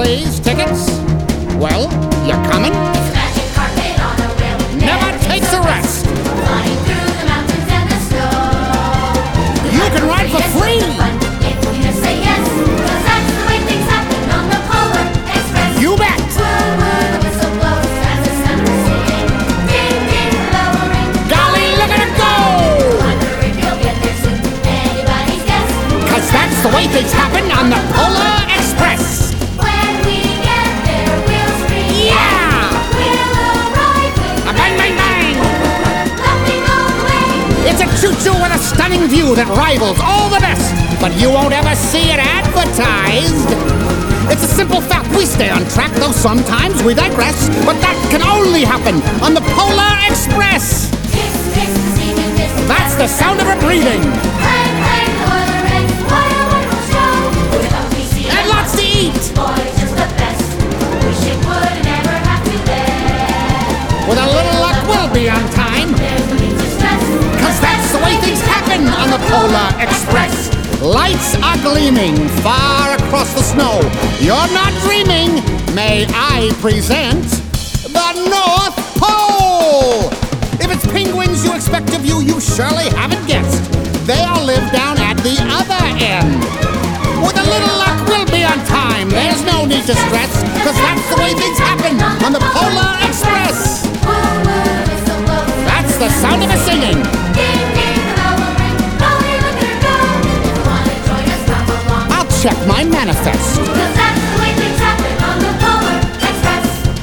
please. Tickets? Well, you're coming? It's a magic carpet on a wheel. Never takes a rest. Flying through the mountains and the snow. You can ride for free. If you just say yes, 'cause that's the way things happen on the Polar Express. You bet. Woo woo, the whistle blows as the sound is singing. Ding ding, the bell will ring. Golly, look at it go! Wonder if you'll get there soon. Anybody's guess. 'Cause that's the way things happen on the Polar Express. When we get there, we'll scream. Yeah! We'll arrive with Bang, bang, bang! laughing all the way. It's a choo-choo with a stunning view that rivals all the best, but you won't ever see it advertised. It's a simple fact, we stay on track, though sometimes we digress, but that can only happen on the Polar Express. Kiss, kiss, the steaming kiss. That's the sound of her breathing. Clang, clang, the weather ends. What a wonderful show. With a PC And lots to eat. Boys, just the best. Wish it would never have to end. With a little luck, we'll be on time, There's no need to stress. 'cause that's the way things happen on the Polar Express. Lights are gleaming far across the snow. You're not dreaming. May I present the North Pole? If it's penguins you expect of you, you surely haven't guessed. They all live down at the other end. With a little luck, we'll be on time. There's no need to stress, 'cause that's the way things happen on the Polar Express. Woo woo, whistle blows. That's the sound of her singing. Ding ding, the bell will ring. Golly, look at her go. If you wanna join us, come along. I'll check my manifest. 'Cause that's the way things happen on the Polar Express.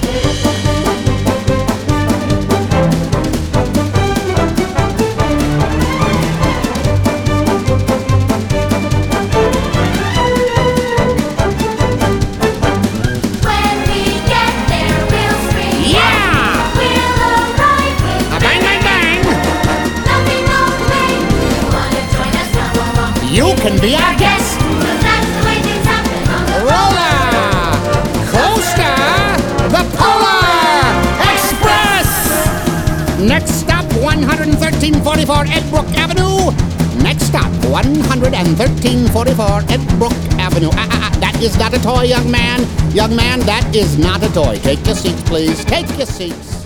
When we get there, we'll scream. Yeah! We'll arrive with Bang, bang, bang! nothing all the way. If you wanna join us, come along. You can be our guest. 'Cause that's the way things happen on the Roller Coaster, the Polar Express. Next stop, 11344 Edbrook Avenue. Next stop, 11344 Edbrook Avenue. That is not a toy, young man. Young man, that is not a toy. Take your seats, please. Take your seats.